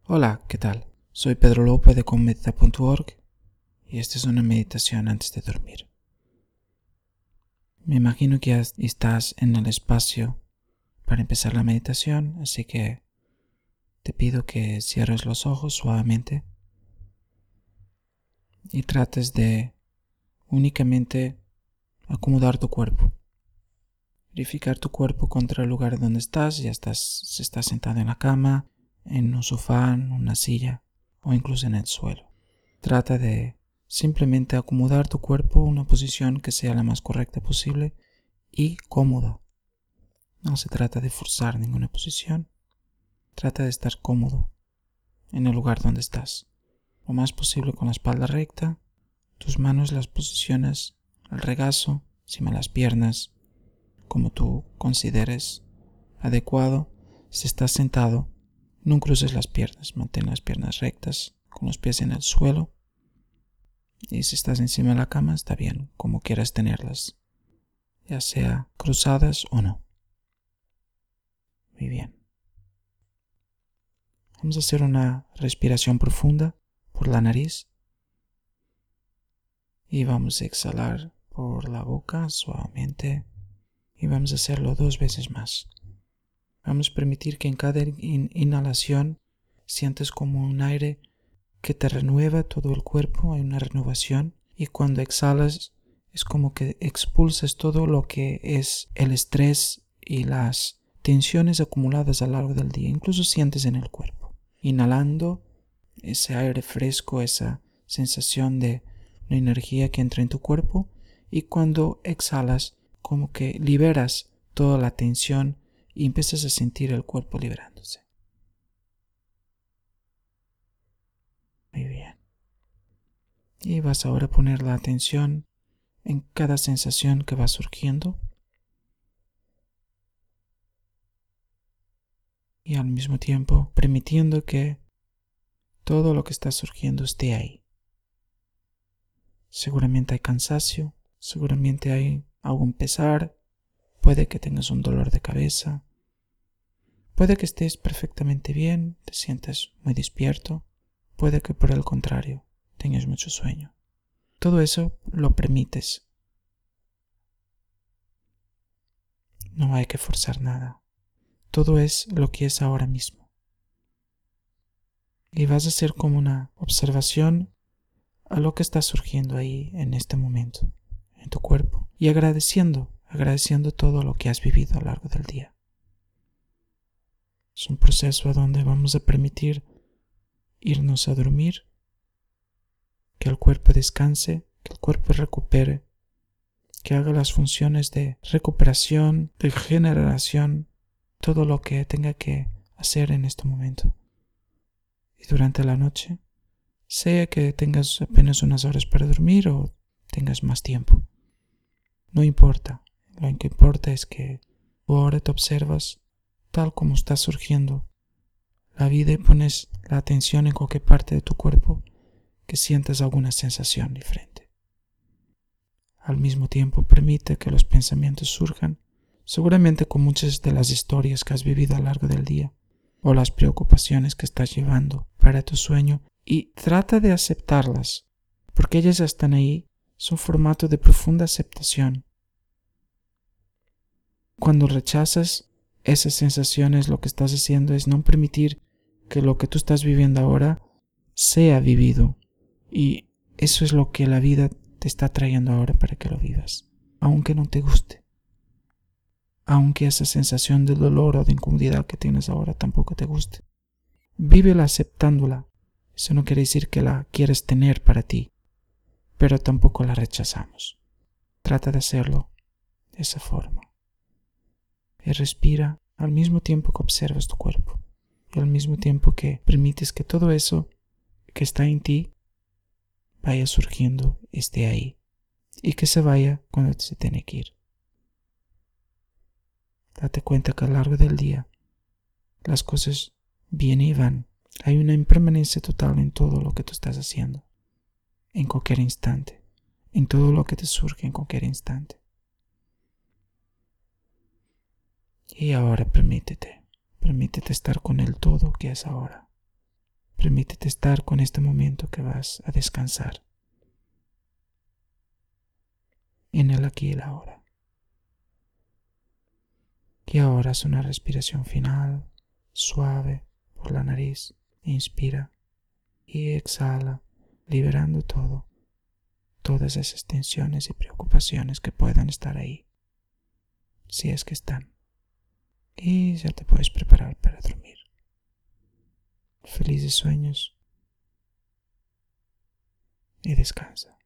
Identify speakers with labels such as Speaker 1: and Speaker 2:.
Speaker 1: Hola, ¿qué tal? Soy Pedro López de conmedita.org y esta es una meditación antes de dormir. Me imagino que ya estás en el espacio para empezar la meditación, así que te pido que cierres los ojos suavemente y trates de únicamente acomodar tu cuerpo. Verificar tu cuerpo contra el lugar donde estás, si estás sentado en la cama, en un sofá, en una silla o incluso en el suelo. Trata de simplemente acomodar tu cuerpo a una posición que sea la más correcta posible y cómoda. No se trata de forzar ninguna posición. Trata de estar cómodo en el lugar donde estás. Lo más posible con la espalda recta, tus manos las posiciones al regazo, encima de las piernas, como tú consideres adecuado. Si estás sentado, no cruces las piernas, mantén las piernas rectas, con los pies en el suelo. Y si estás encima de la cama, está bien, como quieras tenerlas, ya sea cruzadas o no. Muy bien. Vamos a hacer una respiración profunda por la nariz y vamos a exhalar por la boca suavemente y vamos a hacerlo 2 veces más. Vamos a permitir que en cada inhalación sientes como un aire que te renueva todo el cuerpo, hay una renovación, y cuando exhalas es como que expulsas todo lo que es el estrés y las tensiones acumuladas a lo largo del día, incluso sientes en el cuerpo. Inhalando ese aire fresco, esa sensación de la energía que entra en tu cuerpo, y cuando exhalas como que liberas toda la tensión y empiezas a sentir el cuerpo liberándose. Muy bien. Y vas ahora a poner la atención en cada sensación que va surgiendo y al mismo tiempo permitiendo que todo lo que está surgiendo esté ahí. Seguramente hay cansancio, seguramente hay algún pesar, puede que tengas un dolor de cabeza, puede que estés perfectamente bien, te sientes muy despierto, puede que por el contrario tengas mucho sueño. Todo eso lo permites. No hay que forzar nada. Todo es lo que es ahora mismo. Y vas a hacer como una observación a lo que está surgiendo ahí en este momento, en tu cuerpo, y agradeciendo todo lo que has vivido a lo largo del día. Es un proceso a donde vamos a permitir irnos a dormir, que el cuerpo descanse, que el cuerpo recupere, que haga las funciones de recuperación, de regeneración, todo lo que tenga que hacer en este momento. Y durante la noche, sea que tengas apenas unas horas para dormir o tengas más tiempo, no importa. Lo que importa es que tú ahora te observas tal como está surgiendo la vida y pones la atención en cualquier parte de tu cuerpo que sientas alguna sensación diferente. Al mismo tiempo permite que los pensamientos surjan, seguramente con muchas de las historias que has vivido a lo largo del día o las preocupaciones que estás llevando para tu sueño, y trata de aceptarlas, porque ellas están ahí, son formato de profunda aceptación. Cuando rechazas esas sensaciones, lo que estás haciendo es no permitir que lo que tú estás viviendo ahora sea vivido, y eso es lo que la vida te está trayendo ahora para que lo vivas, aunque no te guste, aunque esa sensación de dolor o de incomodidad que tienes ahora tampoco te guste. Vívela aceptándola. Eso no quiere decir que la quieres tener para ti, pero tampoco la rechazamos. Trata de hacerlo de esa forma. Y respira al mismo tiempo que observas tu cuerpo, y al mismo tiempo que permites que todo eso que está en ti vaya surgiendo, esté ahí, y que se vaya cuando se tiene que ir. Date cuenta que a lo largo del día las cosas vienen y van. Hay una impermanencia total en todo lo que tú estás haciendo, en cualquier instante, en todo lo que te surge en cualquier instante. Y ahora permítete estar con el todo que es ahora. Permítete estar con este momento que vas a descansar, en el aquí y el ahora. Y ahora haz una respiración final, suave, por la nariz. Inspira y exhala, liberando todas esas tensiones y preocupaciones que puedan estar ahí, si es que están. Y ya te puedes preparar para dormir. Felices sueños y descansa.